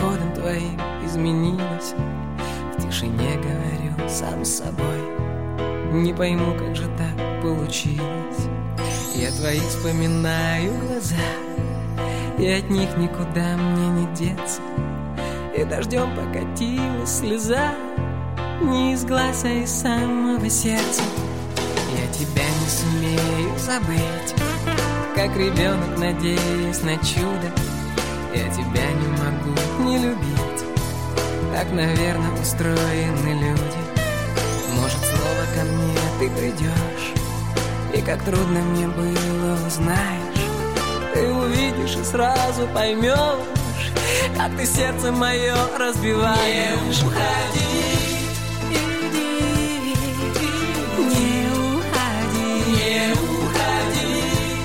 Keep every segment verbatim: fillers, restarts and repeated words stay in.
приходом твоим изменилась. В тишине говорю сам с собой, не пойму, как же так получилось. Я твои вспоминаю глаза, и от них никуда мне не деться. И дождем покатилась слеза, не из глаз, а из самого сердца. Я тебя не сумею забыть, как ребенок, надеясь на чудо. Я тебя не могу не любить, так, наверное, устроены люди. Может, снова ко мне ты придешь, и как трудно мне было, узнаешь. Ты увидишь и сразу поймешь, как ты сердце мое разбиваешь. Не уходи, иди, не уходи, не уходи,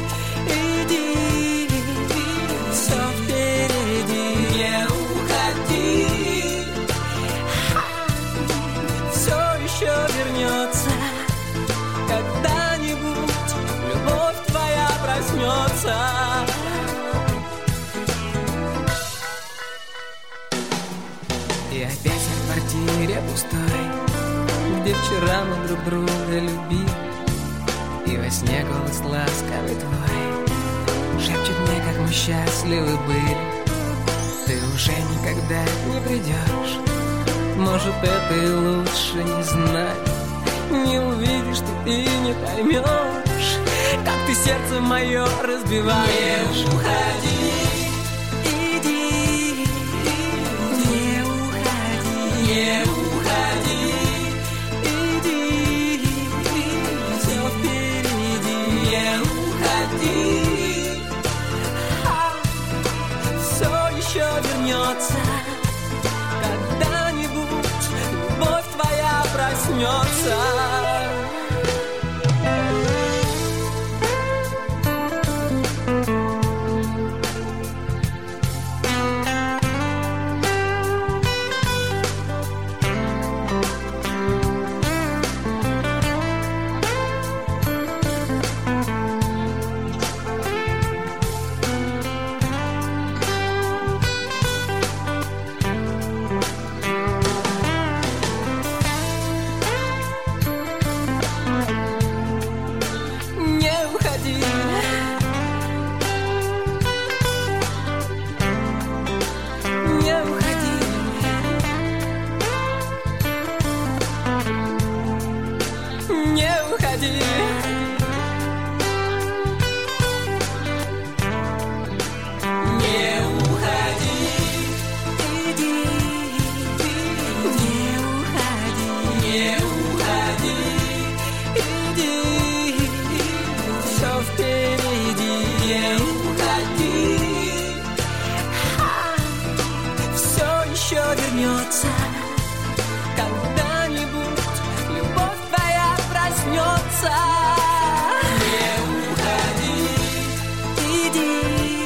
иди, все впереди. Не уходи, все еще вернется когда-нибудь, любовь твоя проснется. И опять я в квартире пустой, где вчера мы друг друга любили. И во сне голос ласковый твой шепчет мне, как мы счастливы были. Ты уже никогда не придешь, может, это и лучше, не знать. Не увидишь ты и не поймешь, как ты сердце мое разбиваешь. Не уходи, иди, не уходи, не уходи, иди, все впереди. Не уходи, все еще вернется когда-нибудь, любовь твоя проснется. Когда-нибудь любовь твоя проснется. Не уходи, иди,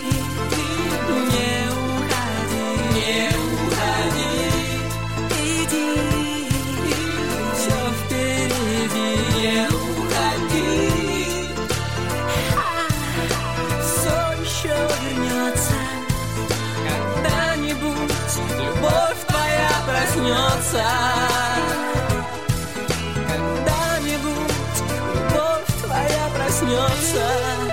не уходи, не уходи, иди, все впереди. Не уходи, все еще вернется когда-нибудь, любовь твоя проснется. Когда-нибудь любовь твоя проснется.